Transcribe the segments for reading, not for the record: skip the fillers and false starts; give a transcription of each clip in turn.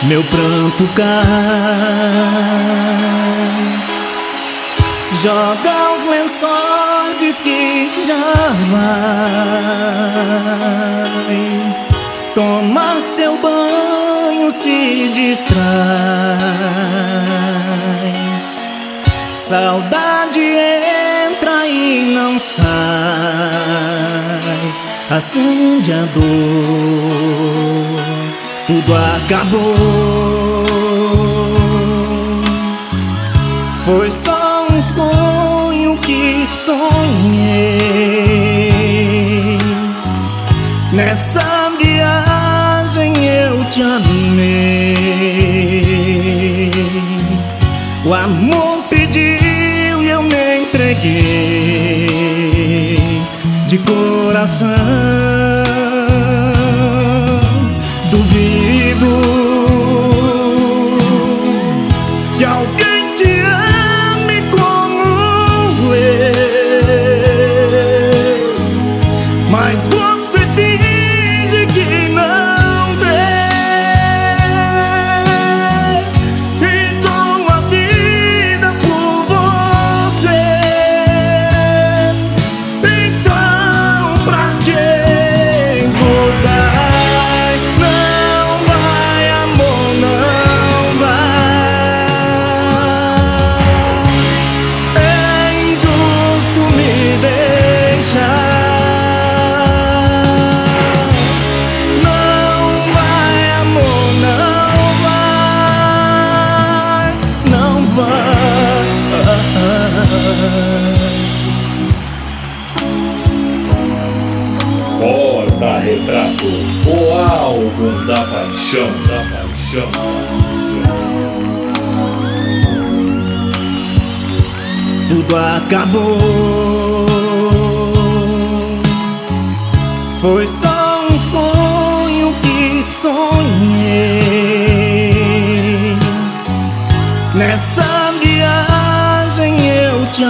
meu pranto cai, joga os lençóis, diz que já vai, toma seu banho, se distrai. Saudade entra e não sai, acende a dor, tudo acabou. Foi só um sonho que sonhei, nessa viagem eu te amei. O amor pediu e eu me entreguei de coração. Duvido que alguém te ame como eu, mas você finge que não vê. E dou a vida por você. Então pra que goodbye? Não vai, amor, não vai. É injusto me deixar. Não vai, amor, não vai. Não vai. Porta-retrato, o álbum da paixão, da paixão. Tudo acabou. Foi só um sonho que sonhei, nessa viagem eu te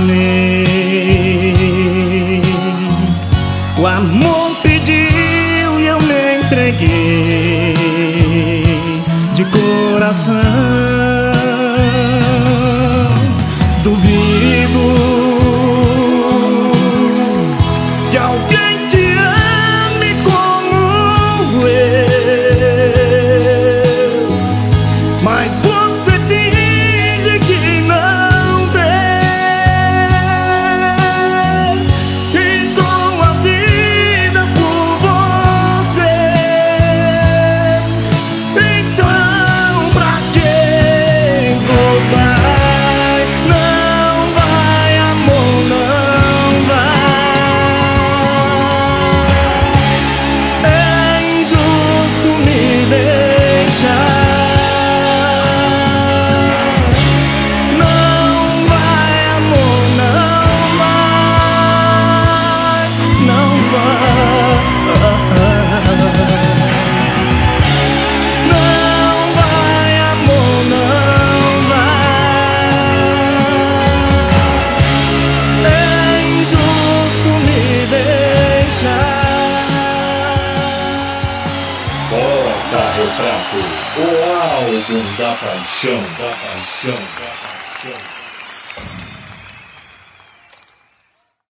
amei. O amor pediu e eu me entreguei de coração. Duvido que alguém te ame como eu, mas você finge que não vê. E dou a vida por você. Então pra que goodbye? Não vai, amor, não vai. É injusto me deixar. Não vai, amor, não vai. Não vai. Não vai, amor, não vai. É injusto me deixar. Porta-retrato, o álbum da paixão, da paixão, da paixão.